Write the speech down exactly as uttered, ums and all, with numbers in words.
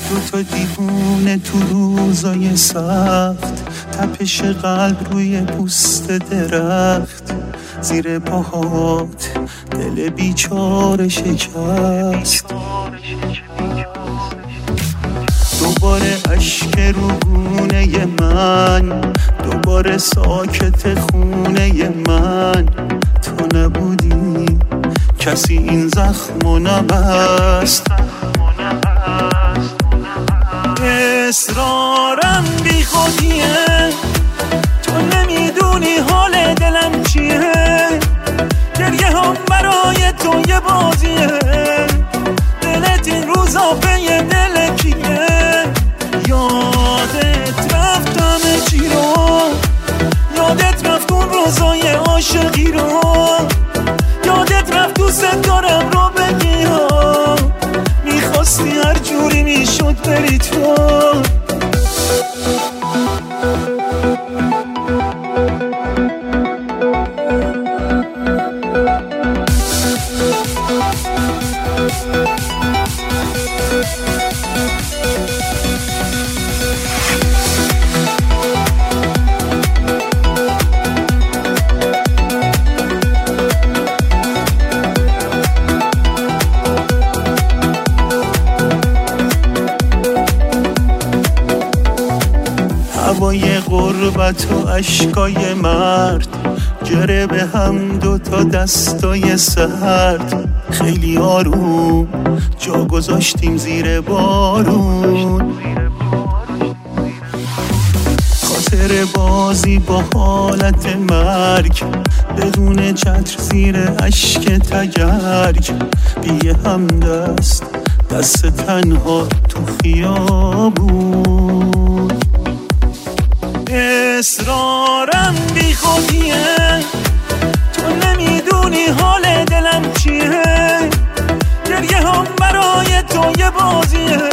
دوتا دیوونه تو روزای سخت، تپش قلب روی پوست درخت، زیر پاهات دل بیچاره شکست. دوباره اشک رو گونه من، دوباره ساکت خونه من. تو نبودی کسی این زخمو نبست. اصرارم بی خودیه، تو نمیدونی حال دلم چیه. گریه هم برای تو یه بازیه، دلت این روزا به یه دل کیه. یادت رفت همه چی رو، یادت رفت اون روزای عاشقی رو، یادت رفت دوست دارم رو بگی ها. میخواستی هر جوری میشد بری تو. هوای غربت و اشکای مرد، گره به هم دوتا دستای سرد. خیلی آروم جا گذاشتیم زیر بارون، خاطر بازی با حالت مرگ، بدون چتر زیر اشک تگرگ. بیه هم دست دست تنها تو خیابون. اصرارم بی خودیه، تو نمیدونی حال دلم چیه. گریه هم برای تو یه بازیه،